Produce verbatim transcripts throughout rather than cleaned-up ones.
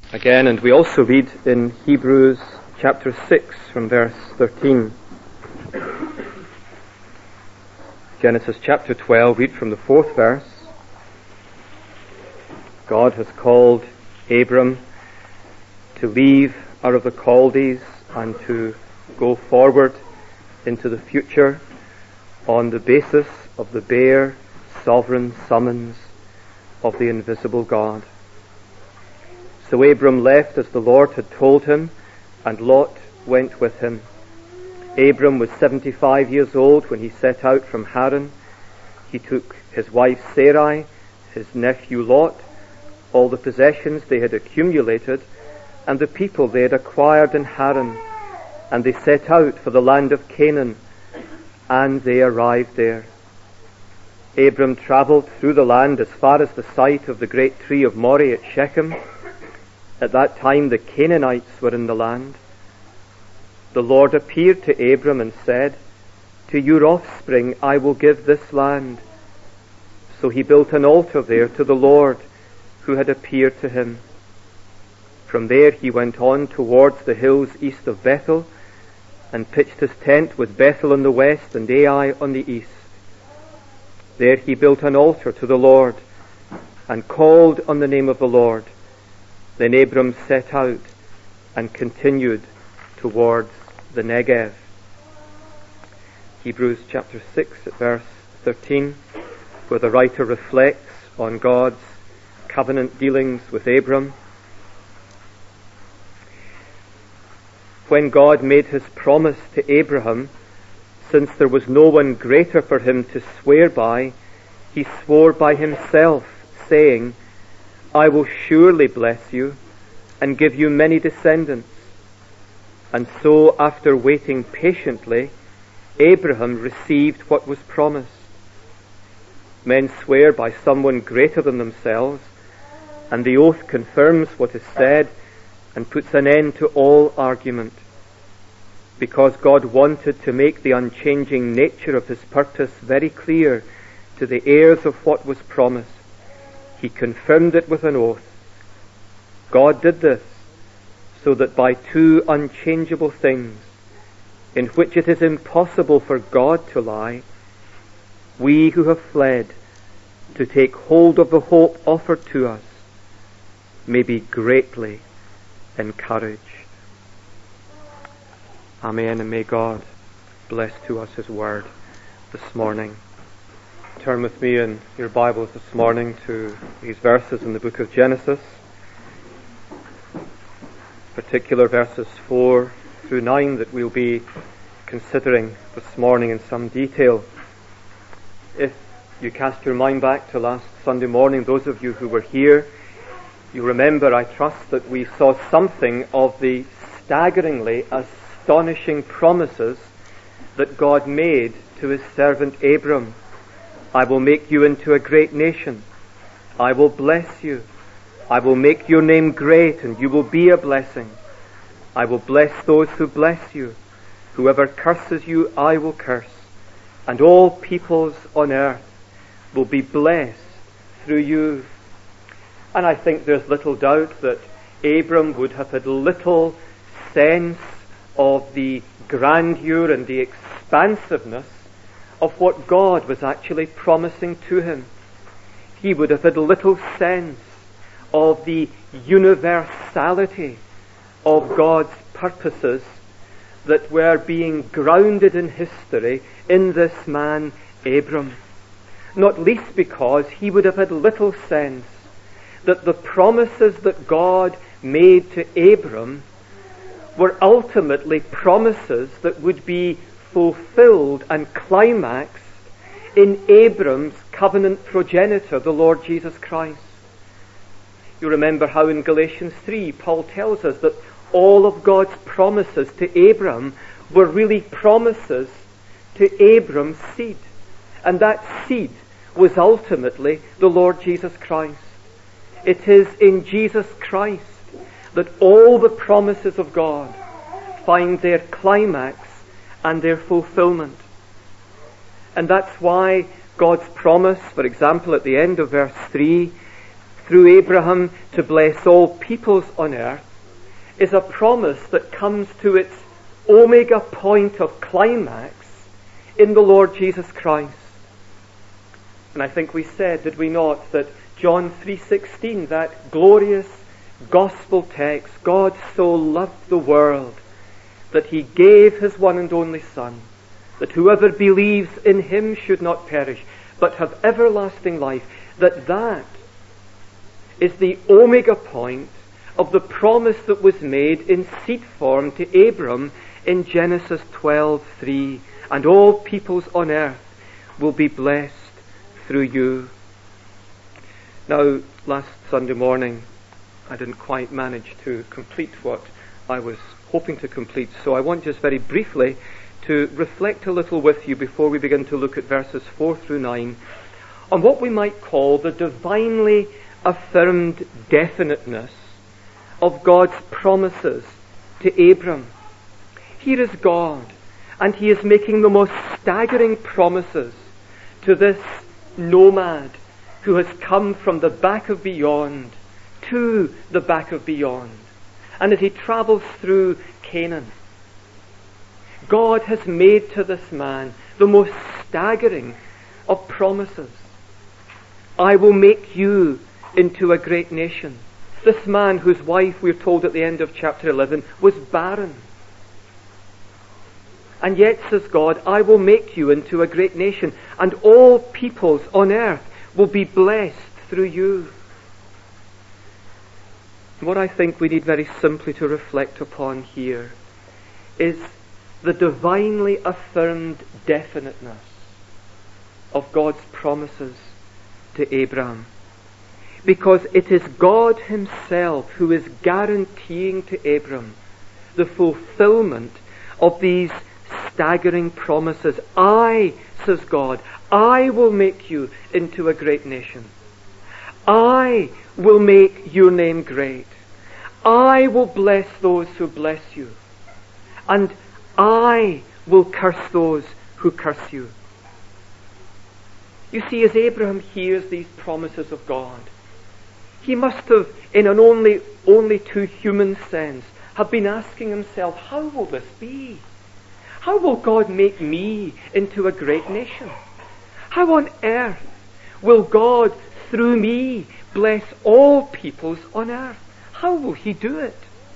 again, and we also read in Hebrews chapter six from verse thirteen. Genesis chapter twelve, read from the fourth verse. God has called Abram to leave out of the Chaldees and to go forward into the future on the basis of the bare, sovereign summons of the invisible God. So Abram left as the Lord had told him, and Lot went with him. Abram was seventy-five years old when he set out from Haran. He took his wife Sarai, his nephew Lot, all the possessions they had accumulated, and the people they had acquired in Haran, and they set out for the land of Canaan, and they arrived there. Abram travelled through the land as far as the site of the great tree of Moreh at Shechem. At that time the Canaanites were in the land. The Lord appeared to Abram and said, "To your offspring I will give this land." So he built an altar there to the Lord who had appeared to him. From there he went on towards the hills east of Bethel, and pitched his tent with Bethel on the west and Ai on the east. There he built an altar to the Lord, and called on the name of the Lord. Then Abram set out and continued towards the Negev. Hebrews chapter six at verse thirteen, where the writer reflects on God's covenant dealings with Abram. When God made his promise to Abraham, since there was no one greater for him to swear by, he swore by himself, saying, "I will surely bless you and give you many descendants." And so, after waiting patiently, Abraham received what was promised. Men swear by someone greater than themselves, and the oath confirms what is said and puts an end to all argument. Because God wanted to make the unchanging nature of his purpose very clear to the heirs of what was promised, he confirmed it with an oath. God did this so that by two unchangeable things, in which it is impossible for God to lie, we who have fled to take hold of the hope offered to us may be greatly encouraged. Amen, and may God bless to us his word this morning. Turn with me in your Bibles this morning to these verses in the book of Genesis, particular verses four through nine that we'll be considering this morning in some detail. If you cast your mind back to last Sunday morning, those of you who were here, you remember, I trust, that we saw something of the staggeringly astonishing promises that God made to his servant Abram. "I will make you into a great nation. I will bless you. I will make your name great, and you will be a blessing. I will bless those who bless you. Whoever curses you, I will curse. And all peoples on earth will be blessed through you." And I think there's little doubt that Abram would have had little sense of the grandeur and the expansiveness of what God was actually promising to him. He would have had little sense of the universality of God's purposes that were being grounded in history in this man Abram. Not least because he would have had little sense that the promises that God made to Abram were ultimately promises that would be fulfilled and climaxed in Abram's covenant progenitor, the Lord Jesus Christ. You remember how in Galatians three, Paul tells us that all of God's promises to Abram were really promises to Abram's seed. And that seed was ultimately the Lord Jesus Christ. It is in Jesus Christ that all the promises of God find their climax and their fulfillment. And that's why God's promise, for example, at the end of verse three, through Abraham to bless all peoples on earth, is a promise that comes to its omega point of climax in the Lord Jesus Christ. And I think we said, did we not, that John three sixteen, that glorious gospel text, God so loved the world that he gave his one and only Son, that whoever believes in him should not perish, but have everlasting life, that that is the omega point of the promise that was made in seed form to Abram in Genesis twelve three. And all peoples on earth will be blessed through you. Now, last Sunday morning, I didn't quite manage to complete what I was hoping to complete, so I want just very briefly to reflect a little with you before we begin to look at verses four through nine on what we might call the divinely affirmed definiteness of God's promises to Abram. Here is God, and he is making the most staggering promises to this nomad who has come from the back of beyond to the back of beyond. And as he travels through Canaan, God has made to this man the most staggering of promises. I will make you into a great nation. This man whose wife, we're told at the end of chapter eleven, was barren. And yet, says God, I will make you into a great nation, and all peoples on earth will be blessed through you. What I think we need very simply to reflect upon here is the divinely affirmed definiteness of God's promises to Abraham. Because it is God himself who is guaranteeing to Abram the fulfillment of these staggering promises. I, says God, I will make you into a great nation. I will make your name great. I will bless those who bless you. And I will curse those who curse you. You see, as Abraham hears these promises of God, he must have, in an only, only too human sense, have been asking himself, how will this be? How will God make me into a great nation? How on earth will God, through me, bless all peoples on earth? How will he do it?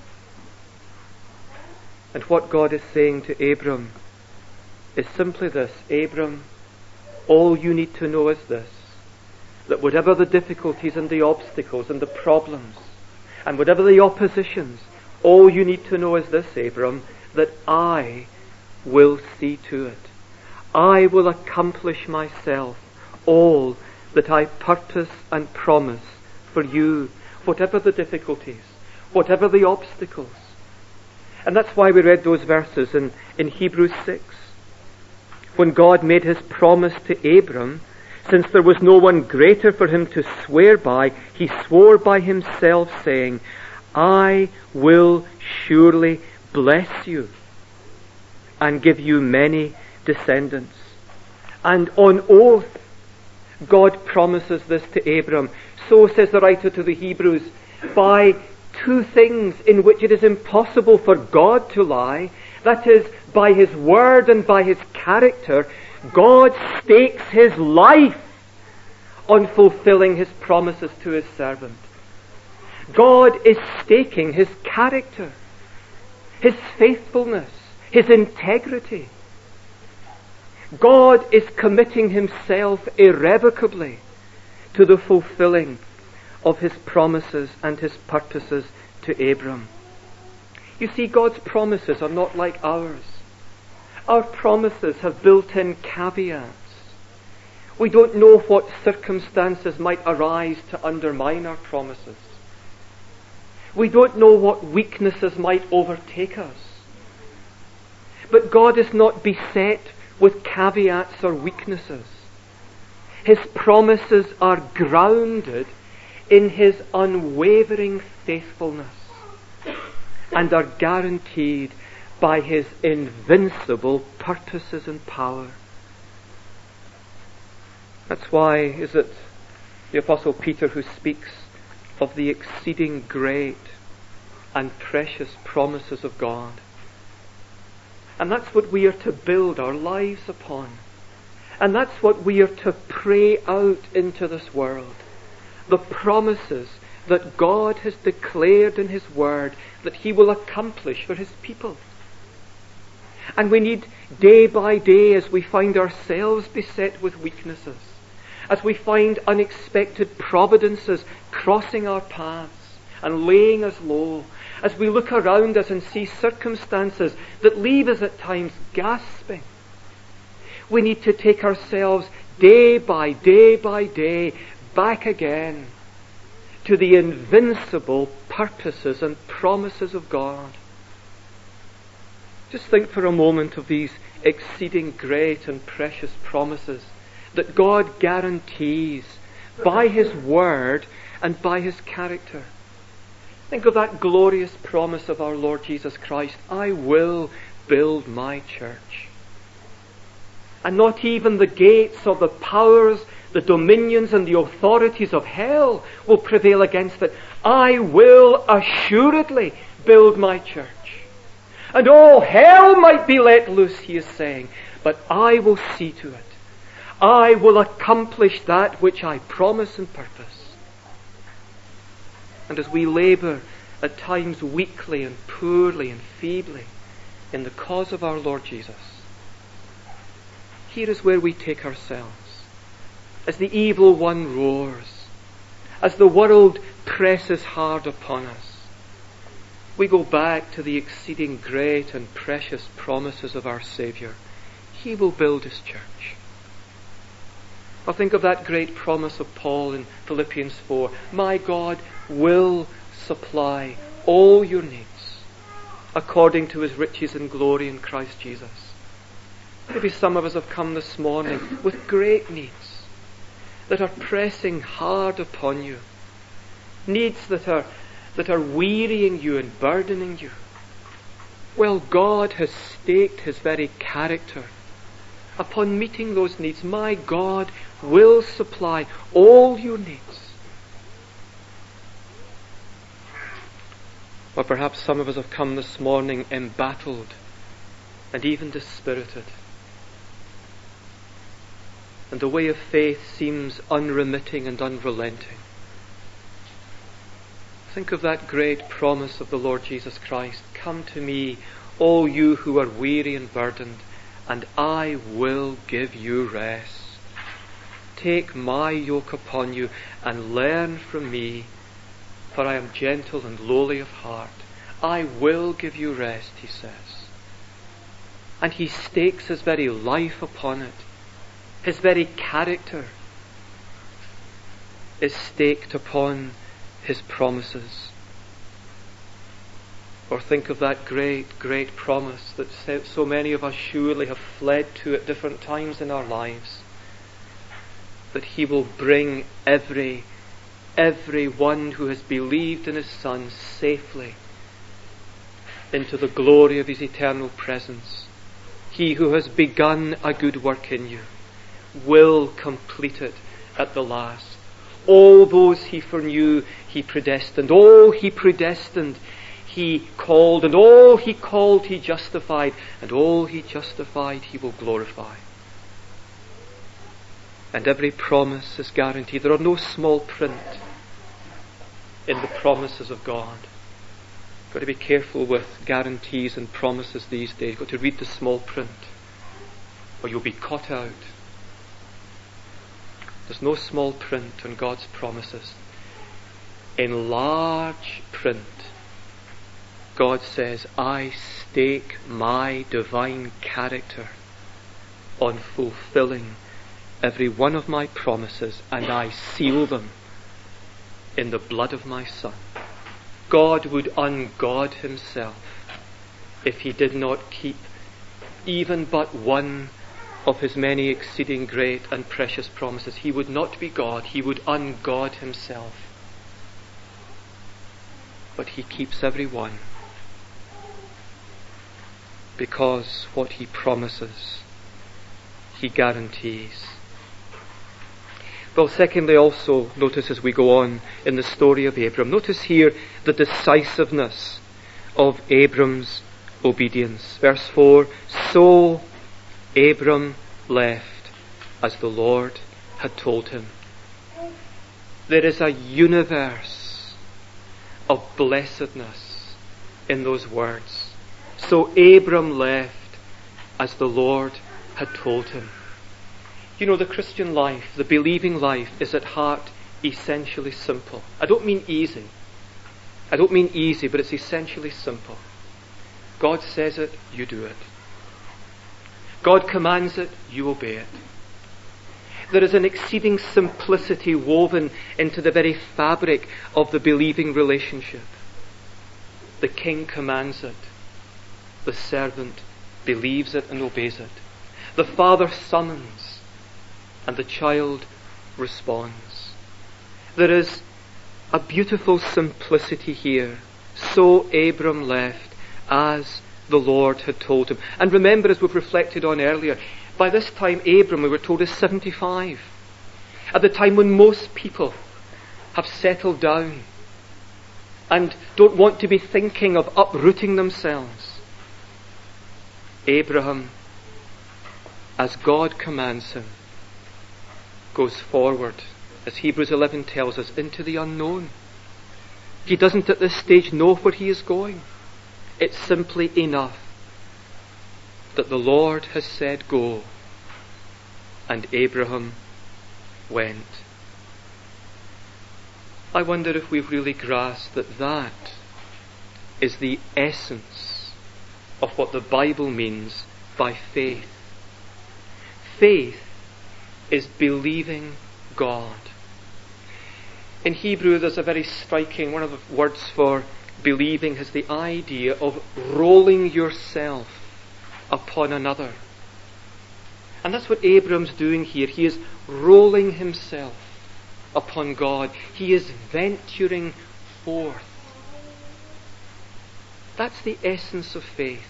And what God is saying to Abram is simply this: Abram, all you need to know is this, that whatever the difficulties and the obstacles and the problems and whatever the oppositions, all you need to know is this, Abram, that I will see to it. I will accomplish myself all that I purpose and promise for you, whatever the difficulties, whatever the obstacles. And that's why we read those verses in, in Hebrews six. When God made his promise to Abram, since there was no one greater for him to swear by, he swore by himself, saying, I will surely bless you and give you many descendants. And on oath, God promises this to Abram. So says the writer to the Hebrews, by two things in which it is impossible for God to lie, that is, by his word and by his character, God stakes his life on fulfilling his promises to his servant. God is staking his character, his faithfulness, his integrity. God is committing himself irrevocably to the fulfilling of his promises and his purposes to Abram. You see, God's promises are not like ours. Our promises have built-in caveats. We don't know what circumstances might arise to undermine our promises. We don't know what weaknesses might overtake us. But God is not beset with caveats or weaknesses. His promises are grounded in his unwavering faithfulness and are guaranteed by his invincible purposes and power. That's why is it the Apostle Peter who speaks of the exceeding great and precious promises of God. And that's what we are to build our lives upon. And that's what we are to pray out into this world. The promises that God has declared in His Word that He will accomplish for His people. And we need day by day, as we find ourselves beset with weaknesses, as we find unexpected providences crossing our paths and laying us low, as we look around us and see circumstances that leave us at times gasping, we need to take ourselves day by day by day back again to the invincible purposes and promises of God. Just think for a moment of these exceeding great and precious promises that God guarantees by His Word and by His character. Think of that glorious promise of our Lord Jesus Christ, I will build my church. And not even the gates of the powers, the dominions and the authorities of hell will prevail against it. I will assuredly build my church. And all hell might be let loose, He is saying, but I will see to it. I will accomplish that which I promise and purpose. And as we labour at times weakly and poorly and feebly in the cause of our Lord Jesus, here is where we take ourselves. As the evil one roars, as the world presses hard upon us, we go back to the exceeding great and precious promises of our Saviour. He will build His church. I think of that great promise of Paul in Philippians four. My God will supply all your needs according to His riches and glory in Christ Jesus. Maybe some of us have come this morning with great needs that are pressing hard upon you. Needs that are that are wearying you and burdening you. Well, God has staked His very character upon meeting those needs. My God will supply all your needs. Or perhaps some of us have come this morning embattled and even dispirited. And the way of faith seems unremitting and unrelenting. Think of that great promise of the Lord Jesus Christ. Come to me, all you who are weary and burdened, and I will give you rest. Take my yoke upon you and learn from me, for I am gentle and lowly of heart. I will give you rest, He says. And He stakes His very life upon it. His very character is staked upon His promises. Or think of that great, great promise that so many of us surely have fled to at different times in our lives, that He will bring every, every one who has believed in His Son safely into the glory of His eternal presence. He who has begun a good work in you will complete it at the last. All those He foreknew, He predestined. All He predestined, He called. And all He called, He justified. And all He justified, He will glorify. And every promise is guaranteed. There are no small print in the promises of God. You've got to be careful with guarantees and promises these days. You've got to read the small print, or you'll be caught out. There's no small print on God's promises. In large print, God says, I stake my divine character on fulfilling every one of my promises, and I seal them in the blood of my Son. God would ungod Himself if He did not keep even but one of His many exceeding great and precious promises. He would not be God. He would ungod Himself. But He keeps every one, because what He promises, He guarantees. Well, secondly, also, notice as we go on in the story of Abram, notice here the decisiveness of Abram's obedience. Verse four, so Abram left as the Lord had told him. There is a universe of blessedness in those words. So Abram left as the Lord had told him. You know, the Christian life, the believing life, is at heart essentially simple. I don't mean easy. I don't mean easy, but it's essentially simple. God says it, you do it. God commands it, you obey it. There is an exceeding simplicity woven into the very fabric of the believing relationship. The king commands it. The servant believes it and obeys it. The father summons, and the child responds. There is a beautiful simplicity here. So Abram left as the Lord had told him. And remember, as we've reflected on earlier, by this time Abram, we were told, is seventy-five. At the time when most people have settled down and don't want to be thinking of uprooting themselves. Abraham, as God commands him, goes forward, as Hebrews eleven tells us, into the unknown. He doesn't at this stage know where he is going. It's simply enough that the Lord has said go, and Abraham went. I wonder if we've really grasped that that is the essence of what the Bible means by faith. Faith is believing God. In Hebrew, there's a very striking, one of the words for believing has the idea of rolling yourself upon another. And that's what Abram's doing here. He is rolling himself upon God. He is venturing forth. That's the essence of faith.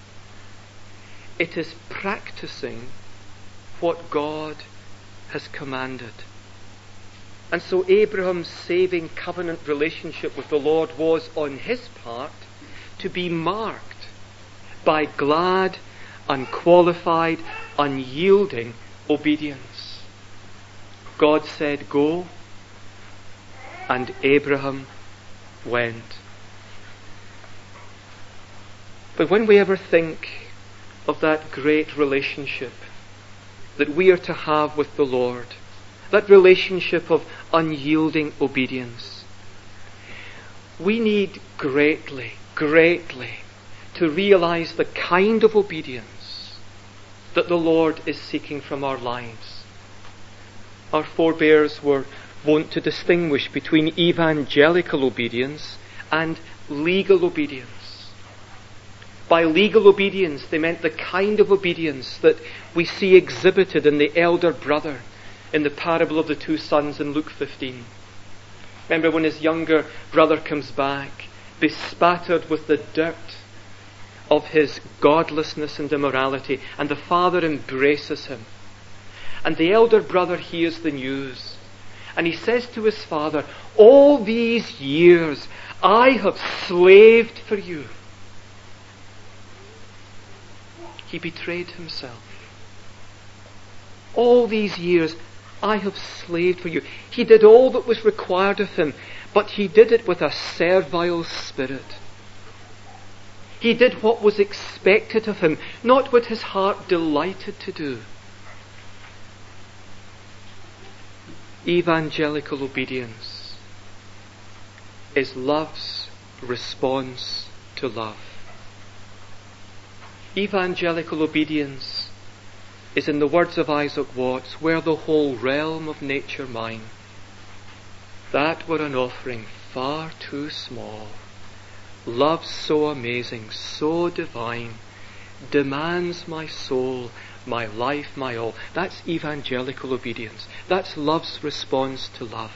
It is practicing what God has commanded. And so Abraham's saving covenant relationship with the Lord was, on his part, to be marked by glad, unqualified, unyielding obedience. God said, go, and Abraham went. But when we ever think of that great relationship that we are to have with the Lord, that relationship of unyielding obedience, we need greatly, greatly to realize the kind of obedience that the Lord is seeking from our lives. Our forebears were wont to distinguish between evangelical obedience and legal obedience. By legal obedience, they meant the kind of obedience that we see exhibited in the elder brother in the parable of the two sons in Luke fifteen. Remember when his younger brother comes back, bespattered with the dirt of his godlessness and immorality, and the father embraces him. And the elder brother hears the news, and he says to his father, all these years I have slaved for you. He betrayed himself. All these years I have slaved for you. He did all that was required of him, but he did it with a servile spirit. He did what was expected of him, not what his heart delighted to do. Evangelical obedience is love's response to love. Evangelical obedience is, in the words of Isaac Watts, were the whole realm of nature mine, that were an offering far too small. Love so amazing, so divine, demands my soul, my life, my all. That's evangelical obedience. That's love's response to love.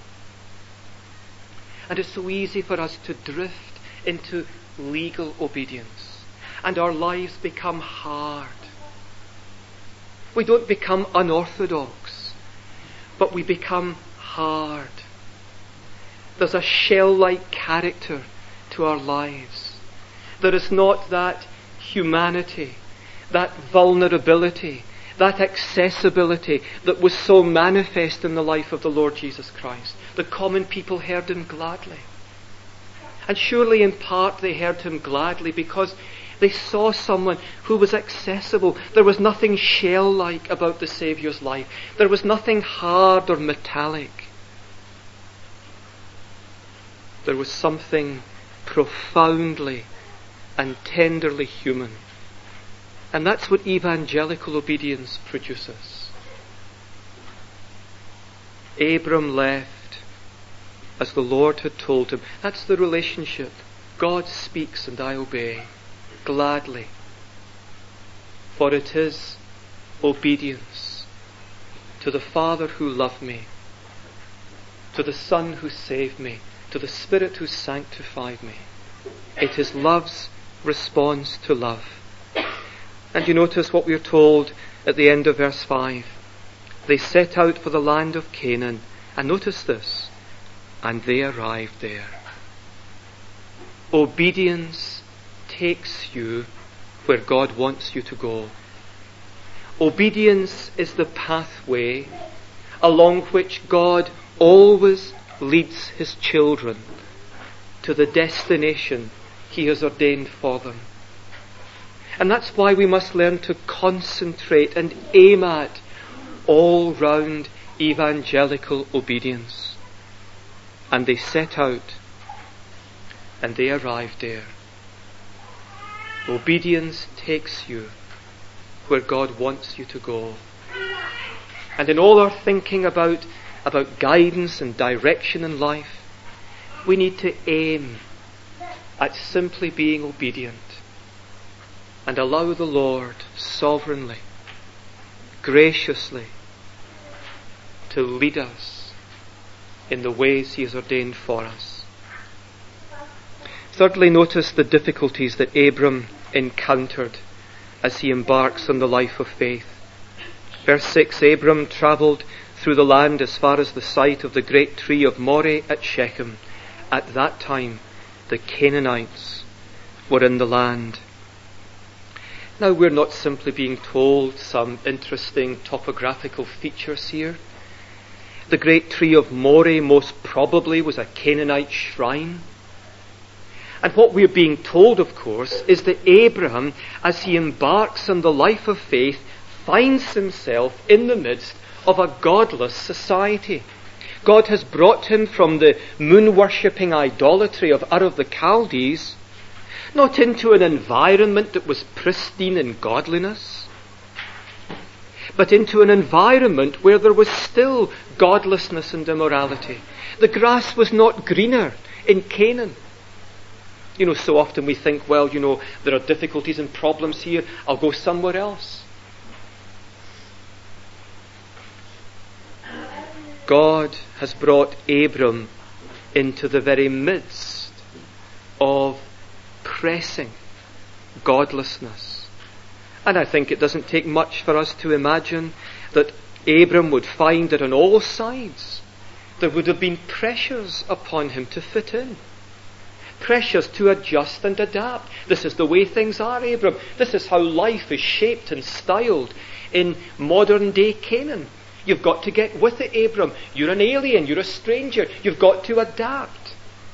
And it's so easy for us to drift into legal obedience, and our lives become hard. We don't become unorthodox. but we become hard. There's a shell-like character to our lives. There is not that humanity, that vulnerability, that accessibility that was so manifest in the life of the Lord Jesus Christ. The common people heard him gladly. And surely in part they heard him gladly because they saw someone who was accessible. There was nothing shell-like about the Saviour's life. There was nothing hard or metallic. There was something profoundly and tenderly human. And that's what evangelical obedience produces. Abram left as the Lord had told him. That's the relationship. God speaks and I obey gladly. For it is obedience to the Father who loved me, to the Son who saved me, to the Spirit who sanctified me. It is love's response to love. And you notice what we are told at the end of verse five. They set out for the land of Canaan. And notice this. And they arrived there. Obedience takes you where God wants you to go. Obedience is the pathway along which God always leads his children to the destination he has ordained for them. And that's why we must learn to concentrate and aim at all-round evangelical obedience. And they set out and they arrived there. Obedience takes you where God wants you to go. And in all our thinking about, about guidance and direction in life, we need to aim at simply being obedient and allow the Lord sovereignly, graciously, to lead us in the ways he has ordained for us. Thirdly, notice the difficulties that Abram encountered as he embarks on the life of faith. Verse six, Abram travelled through the land as far as the site of the great tree of Moreh at Shechem. At that time, the Canaanites were in the land. Now, we're not simply being told some interesting topographical features here. The great tree of Moreh most probably was a Canaanite shrine. And what we're being told, of course, is that Abraham, as he embarks on the life of faith, finds himself in the midst of a godless society. God has brought him from the moon-worshipping idolatry of Ur of the Chaldees, not into an environment that was pristine in godliness, but into an environment where there was still godlessness and immorality. The grass was not greener in Canaan. You know, so often we think, well, you know, there are difficulties and problems here, I'll go somewhere else. God has brought Abram into the very midst of pressing godlessness. And I think it doesn't take much for us to imagine that Abram would find that on all sides there would have been pressures upon him to fit in. Pressures to adjust and adapt. This is the way things are, Abram. This is how life is shaped and styled in modern day Canaan. You've got to get with it, Abram. You're an alien, you're a stranger. You've got to adapt.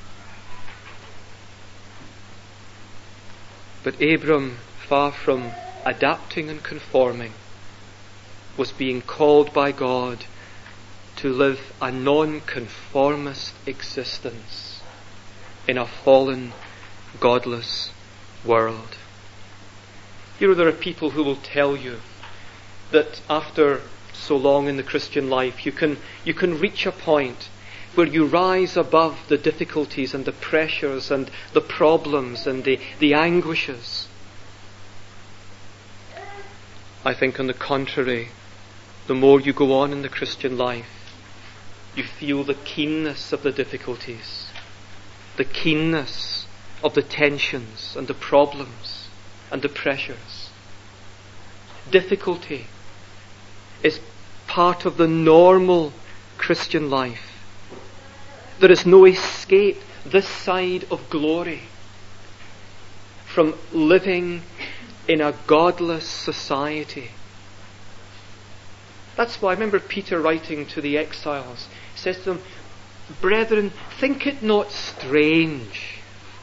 But Abram, far from adapting and conforming, was being called by God to live a non-conformist existence in a fallen, godless world. You know, there are people who will tell you that after so long in the Christian life, you can you can reach a point where you rise above the difficulties and the pressures and the problems and the, the anguishes. I think on the contrary, the more you go on in the Christian life, you feel the keenness of the difficulties, the keenness of the tensions and the problems and the pressures. Difficulty is part of the normal Christian life. There is no escape this side of glory from living in a godless society. That's why I remember Peter writing to the exiles. He says to them, "Brethren, think it not strange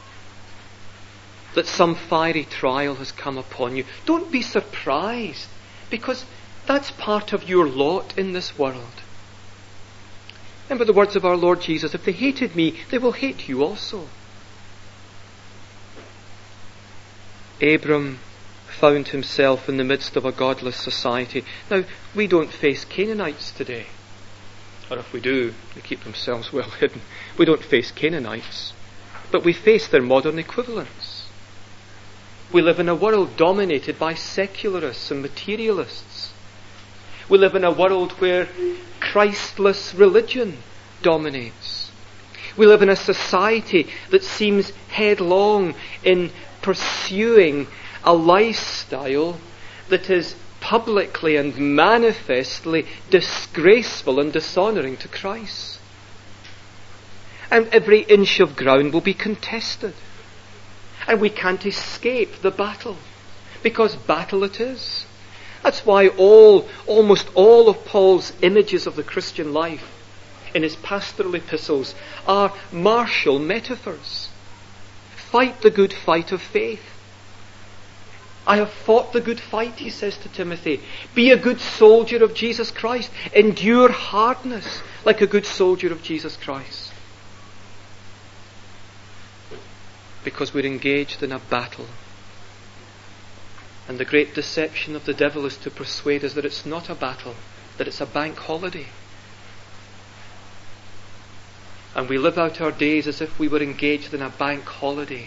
that some fiery trial has come upon you. Don't be surprised, because that's part of your lot in this world." Remember the words of our Lord Jesus, "If they hated me, they will hate you also." Abram found himself in the midst of a godless society. Now, we don't face Canaanites today. Or if we do, they keep themselves well hidden. We don't face Canaanites. But we face their modern equivalents. We live in a world dominated by secularists and materialists. We live in a world where Christless religion dominates. We live in a society that seems headlong in pursuing a lifestyle that is publicly and manifestly disgraceful and dishonouring to Christ. And every inch of ground will be contested. And we can't escape the battle, because battle it is. That's why all, almost all of Paul's images of the Christian life in his pastoral epistles are martial metaphors. Fight the good fight of faith. I have fought the good fight, he says to Timothy. Be a good soldier of Jesus Christ. Endure hardness like a good soldier of Jesus Christ. Because we're engaged in a battle. And the great deception of the devil is to persuade us that it's not a battle, that it's a bank holiday. And we live out our days as if we were engaged in a bank holiday,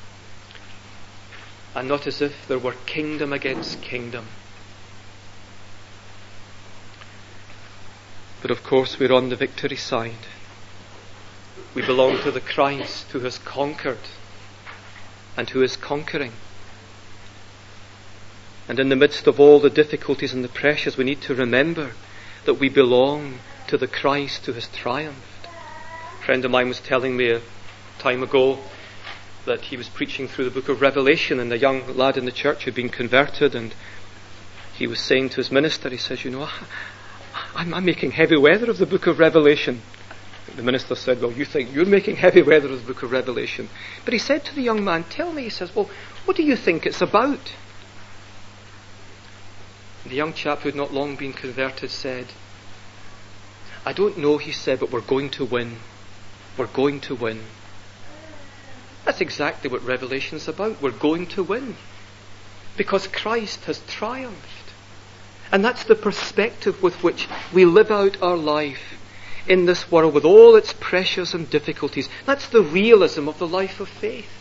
and not as if there were kingdom against kingdom. But of course we're on the victory side. We belong to the Christ who has conquered and who is conquering. And in the midst of all the difficulties and the pressures, we need to remember that we belong to the Christ who has triumphed. A friend of mine was telling me a time ago that he was preaching through the book of Revelation, and a young lad in the church had been converted, and he was saying to his minister, he says, you know, I'm, I'm making heavy weather of the book of Revelation. The minister said, well, you think you're making heavy weather of the book of Revelation. But he said to the young man, tell me, he says, well, what do you think it's about? The young chap who had not long been converted said, I don't know, he said, but we're going to win. We're going to win. That's exactly what Revelation's about. We're going to win. Because Christ has triumphed. And that's the perspective with which we live out our life in this world with all its pressures and difficulties. That's the realism of the life of faith.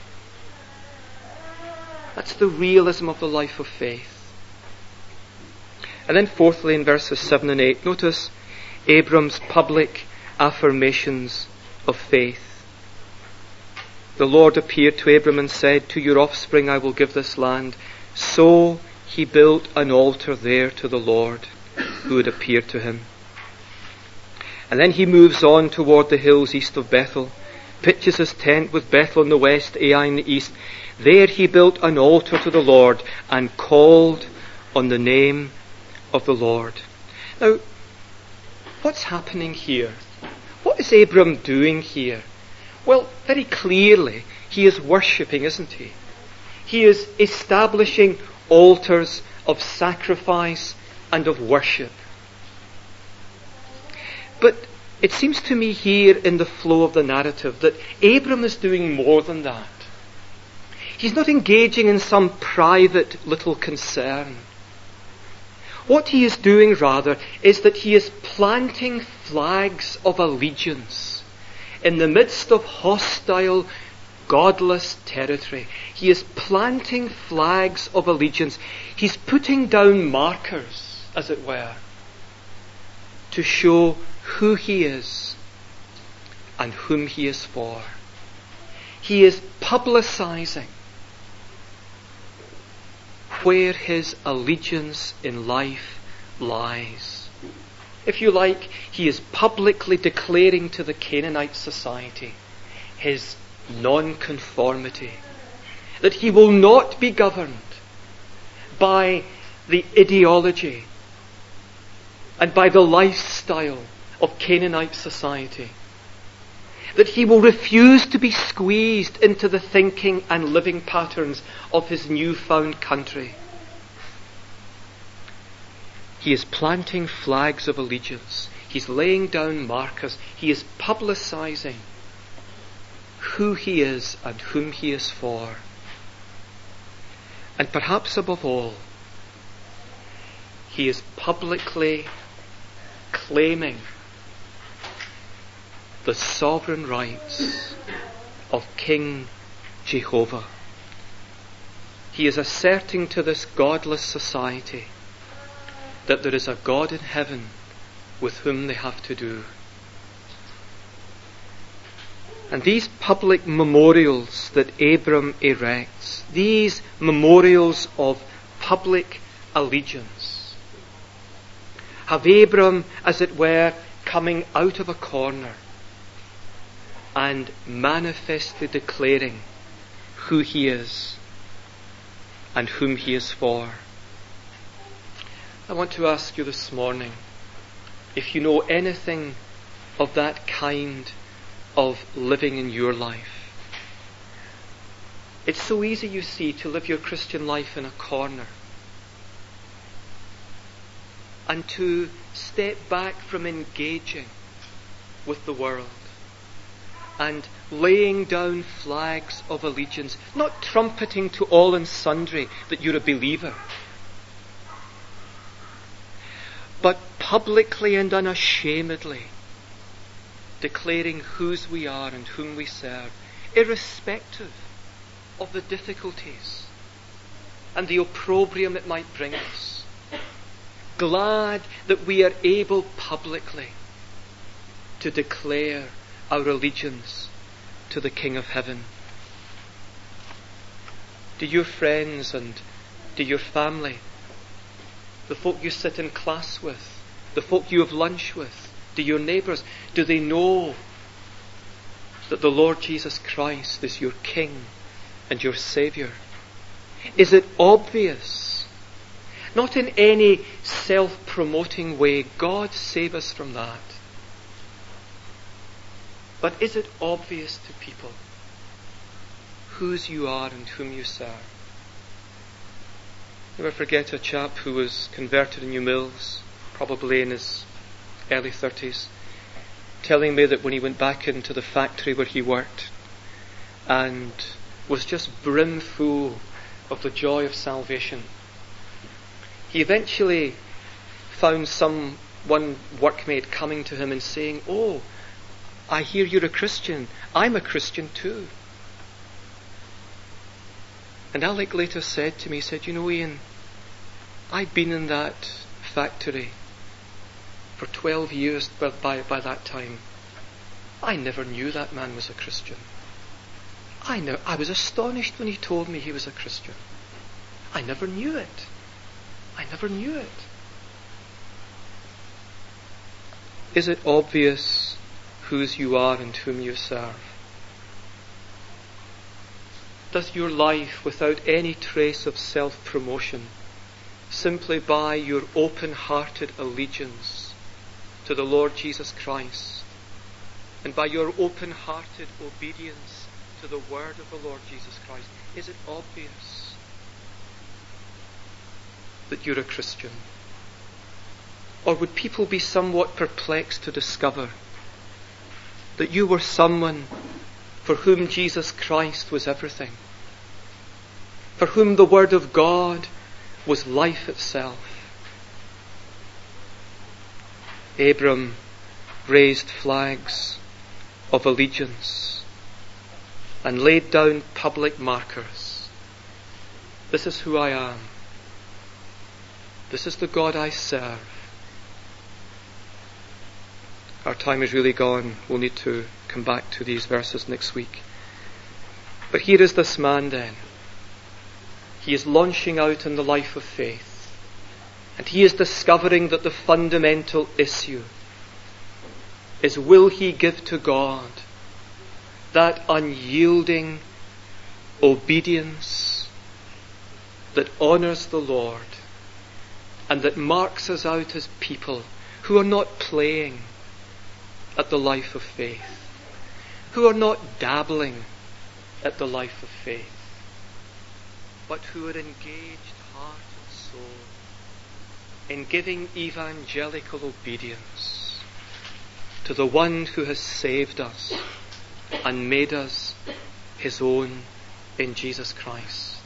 That's the realism of the life of faith. And then fourthly, in verses seven and eight, notice Abram's public affirmations of faith. The Lord appeared to Abram and said, to your offspring I will give this land. So he built an altar there to the Lord who had appeared to him. And then he moves on toward the hills east of Bethel, pitches his tent with Bethel in the west, Ai in the east. There he built an altar to the Lord and called on the name of the Lord. Now, what's happening here? What is Abram doing here? Well, very clearly, he is worshipping, isn't he? He is establishing altars of sacrifice and of worship. But it seems to me here in the flow of the narrative that Abram is doing more than that. He's not engaging in some private little concern. What he is doing, rather, is that he is planting flags of allegiance in the midst of hostile, godless territory. He is planting flags of allegiance. He's putting down markers, as it were, to show who he is and whom he is for. He is publicizing where his allegiance in life lies. If you like, he is publicly declaring to the Canaanite society his non-conformity, that he will not be governed by the ideology and by the lifestyle of Canaanite society, that he will refuse to be squeezed into the thinking and living patterns of his newfound country. He is planting flags of allegiance. He's laying down markers. He is publicizing who he is and whom he is for. And perhaps above all, he is publicly claiming the sovereign rights of King Jehovah. He is asserting to this godless society that there is a God in heaven with whom they have to do. And these public memorials that Abram erects, these memorials of public allegiance, have Abram, as it were, coming out of a corner and manifestly declaring who he is and whom he is for. I want to ask you this morning, if you know anything of that kind of living in your life. It's so easy, you see, to live your Christian life in a corner and to step back from engaging with the world and laying down flags of allegiance, not trumpeting to all and sundry that you're a believer, but publicly and unashamedly declaring whose we are and whom we serve, irrespective of the difficulties and the opprobrium it might bring us. Glad that we are able publicly to declare our allegiance to the King of Heaven. Do your friends and do your family, the folk you sit in class with, the folk you have lunch with, do your neighbours, do they know that the Lord Jesus Christ is your King and your Saviour? Is it obvious? Not in any self-promoting way. God save us from that. But is it obvious to people whose you are and whom you serve? Never forget a chap who was converted in New Mills, probably in his early thirties, telling me that when he went back into the factory where he worked and was just brimful of the joy of salvation, he eventually found some one workmate coming to him and saying, "Oh, I hear you're a Christian. I'm a Christian too." And Alec later said to me, he said, "You know, Ian, I'd been in that factory for twelve years by, by, by that time. I never knew that man was a Christian. I, ne- I was astonished when he told me he was a Christian. I never knew it. I never knew it." Is it obvious whose you are and whom you serve? Does your life, without any trace of self-promotion, simply by your open-hearted allegiance to the Lord Jesus Christ, and by your open-hearted obedience to the word of the Lord Jesus Christ, is it obvious that you're a Christian? Or would people be somewhat perplexed to discover that you were someone for whom Jesus Christ was everything, for whom the Word of God was life itself? Abram raised flags of allegiance and laid down public markers. This is who I am. This is the God I serve. Our time is really gone. We'll need to come back to these verses next week. But here is this man then. He is launching out in the life of faith. And he is discovering that the fundamental issue is, will he give to God that unyielding obedience that honours the Lord and that marks us out as people who are not playing at the life of faith, who are not dabbling at the life of faith, but who are engaged heart and soul in giving evangelical obedience to the one who has saved us and made us his own in Jesus Christ.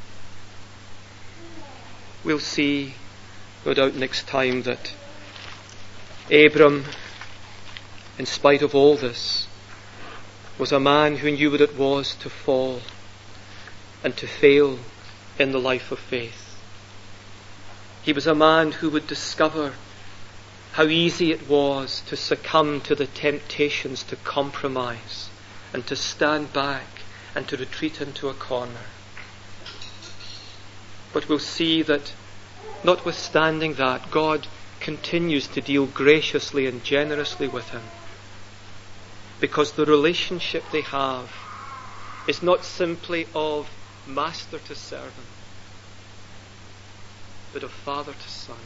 We'll see, no doubt next time, that Abram, in spite of all this, was a man who knew what it was to fall and to fail in the life of faith. He was a man who would discover how easy it was to succumb to the temptations to compromise and to stand back and to retreat into a corner. But we'll see that, notwithstanding that, God continues to deal graciously and generously with him, because the relationship they have is not simply of master to servant, but of father to son.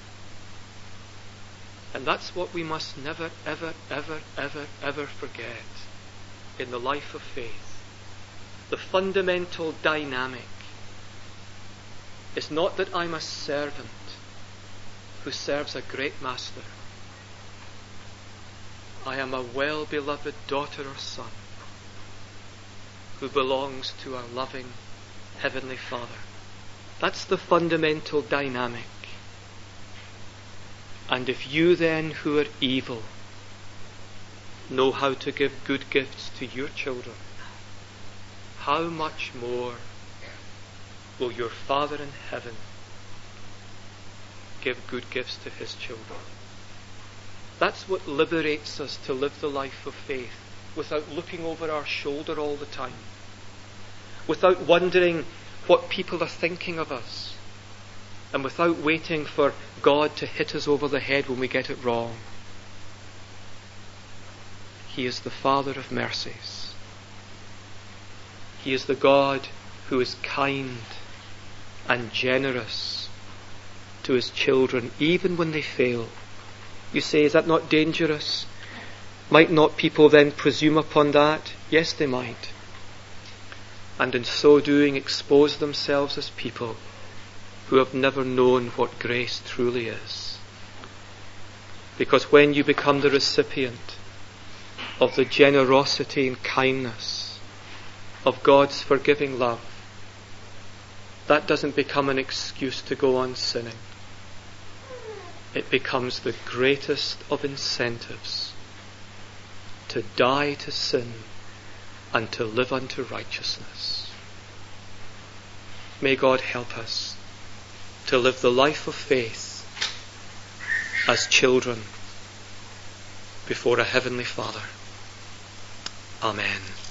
And that's what we must never, ever, ever, ever, ever forget in the life of faith. The fundamental dynamic is not that I'm a servant who serves a great master. I am a well-beloved daughter or son who belongs to a loving Heavenly Father. That's the fundamental dynamic. And if you then, who are evil, know how to give good gifts to your children, how much more will your Father in heaven give good gifts to his children? That's what liberates us to live the life of faith without looking over our shoulder all the time, without wondering what people are thinking of us, and without waiting for God to hit us over the head when we get it wrong. He is the Father of mercies. He is the God who is kind and generous to his children, even when they fail. You say, is that not dangerous? Might not people then presume upon that? Yes, they might. And in so doing expose themselves as people who have never known what grace truly is. Because when you become the recipient of the generosity and kindness of God's forgiving love, that doesn't become an excuse to go on sinning. It becomes the greatest of incentives to die to sin and to live unto righteousness. May God help us to live the life of faith as children before a Heavenly Father. Amen.